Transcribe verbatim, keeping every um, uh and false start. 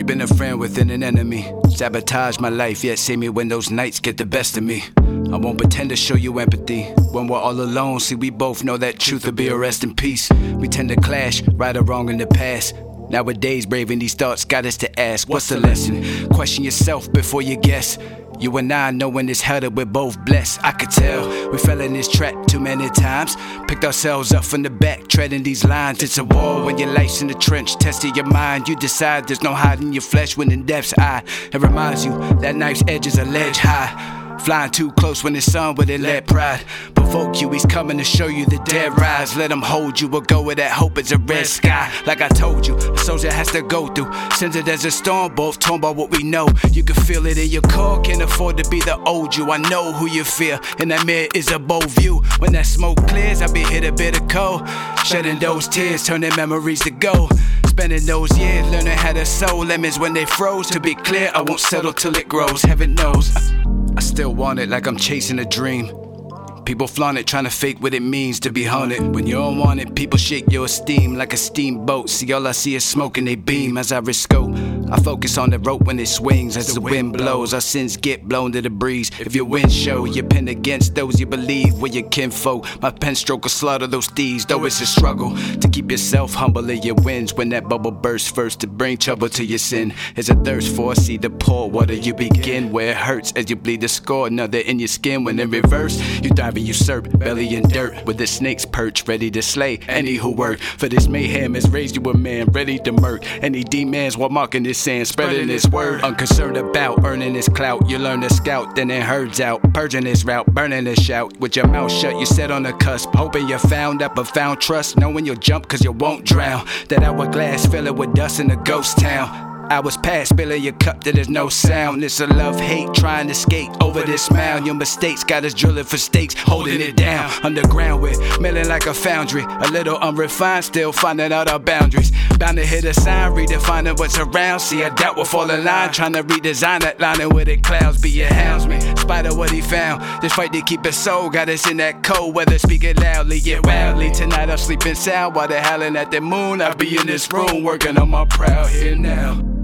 been a friend within an enemy. Sabotage my life, yet see me when those nights get the best of me. I won't pretend to show you empathy when we're all alone. See, we both know that truth will be a rest in peace. We tend to clash, right or wrong in the past. Nowadays, braving these thoughts got us to ask, what's the lesson? Question yourself before you guess. You and I know in this hell that we're both blessed. I could tell we fell in this trap too many times. Picked ourselves up from the back, treading these lines. It's a war when your life's in the trench, testing your mind. You decide there's no hiding your flesh when in depth's eye. It reminds you that knife's edge is a ledge high. Flying too close when it's sun, but it let pride provoke you. He's coming to show you the dead rise. Let him hold you, or go where that hope is a red sky. Like I told you, a soldier has to go through. Since it as a storm, both torn by what we know. You can feel it in your core, can't afford to be the old you. I know who you fear, and that mirror is a bold view. When that smoke clears, I be hit a bit of cold. Shedding those tears, turning memories to gold. Spending those years learning how to sow lemons when they froze. To be clear, I won't settle till it grows. Heaven knows I still want it like I'm chasing a dream. People flaunt it, trying to fake what it means to be haunted. When you don't want it, people shake your esteem like a steamboat. See, all I see is smoke and they beam as I risk scope. I focus on the rope when it swings as the wind blows. Our sins get blown to the breeze. If your wind show, you pin against those you believe were your kinfolk. My pen stroke will slaughter those thieves, though it's a struggle to keep yourself humble in your wins. When that bubble bursts first to bring trouble to your sin, is a thirst for see the pour water. You begin where it hurts as you bleed the score. Another in your skin when in reverse you dive and usurp belly in dirt with the snakes perch ready to slay any who work for this mayhem. Has raised you a man ready to murk any demons while marking his sand, spreading his word. Unconcerned about earning his clout, you learn to scout, then it herds out, purging his route, burning his shout. With your mouth shut, you sit on the cusp, hoping you found up a found trust, knowing you'll jump cause you won't drown. That hourglass fill it with dust in a ghost town. Hours past, spilling your cup till there's no sound. It's a love-hate, trying to skate over this mound. Your mistakes got us drilling for stakes, holding it down. Underground we're milling like a foundry. A little unrefined, still finding out our boundaries. Bound to hit a sign, redefining what's around. See, I doubt we'll fall in line, trying to redesign that lining where the clouds be your houndsman. Spite of what he found, this fight to keep his soul got us in that cold weather, speaking loudly yet wildly. Tonight I'm sleeping sound while they're howling at the moon. I'll be in this room working on my proud here now.